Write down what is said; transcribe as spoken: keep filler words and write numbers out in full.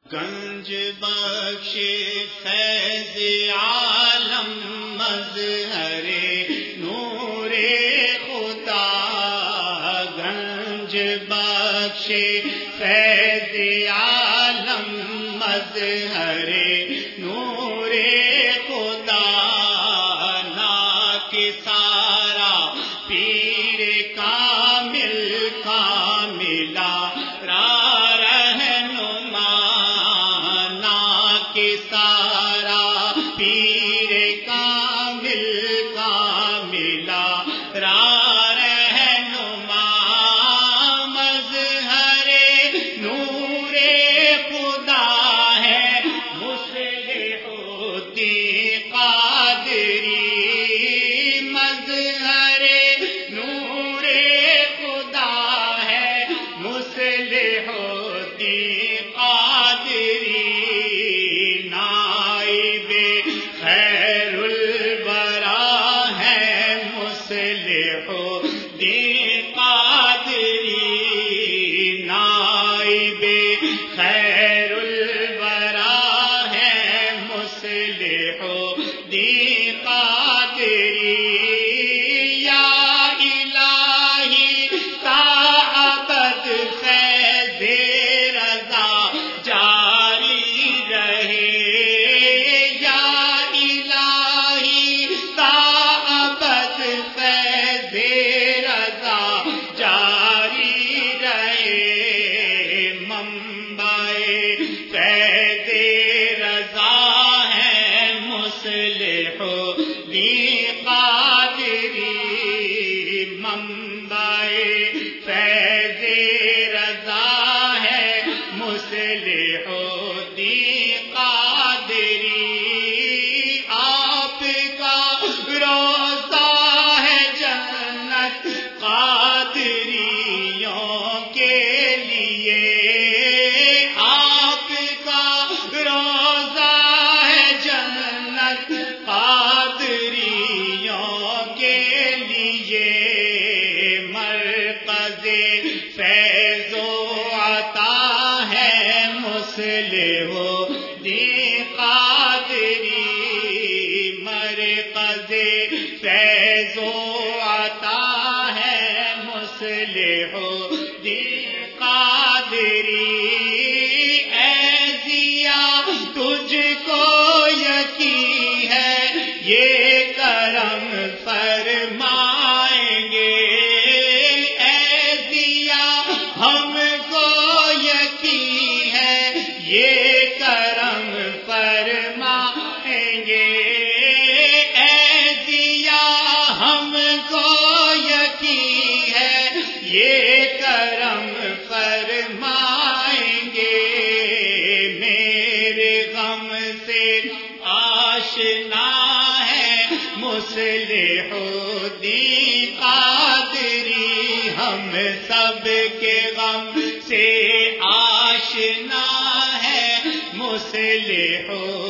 گنج بخش فیض عالم مظہر نور خدا، گنج بخش فیض عالم مظہر نور خدا، نا کے سارا پیر کامل کاملا را سارا پیر کامل کاملا را رہنما، مظہر نور خدا ہے مصلح الدین قادری، مظہر نور خدا ہے مصلح الدین قادری، خیر الورا ہے مصلح الدین قادری، نائب خیر الورا ہے مصلح الدین قادری، یا الہی تا ابد فیض رضا جاری رہے، فیض رضا ہے مصلح الدین قادری، منبع فیض رضا ہے مصلح الدین قادری، آپ کا روضہ ہے جنت قادریوں کے لیے، فیض و عطا ہے مصلح الدین قادری، مرکز فیض و عطا ہے مصلح الدین قادری، اے ضیا تجھ کو یقین ہے یہ کرم فرمائیں گے، ہم کو یقین ہے یہ کرم فرمائیں گے، اے ضیا ہم کو یقین ہے یہ کرم فرمائیں گے، میرے غم سے آشنا ہے مصلح الدین قادری، ہم سب کے غم سے آشنا ہے مصلح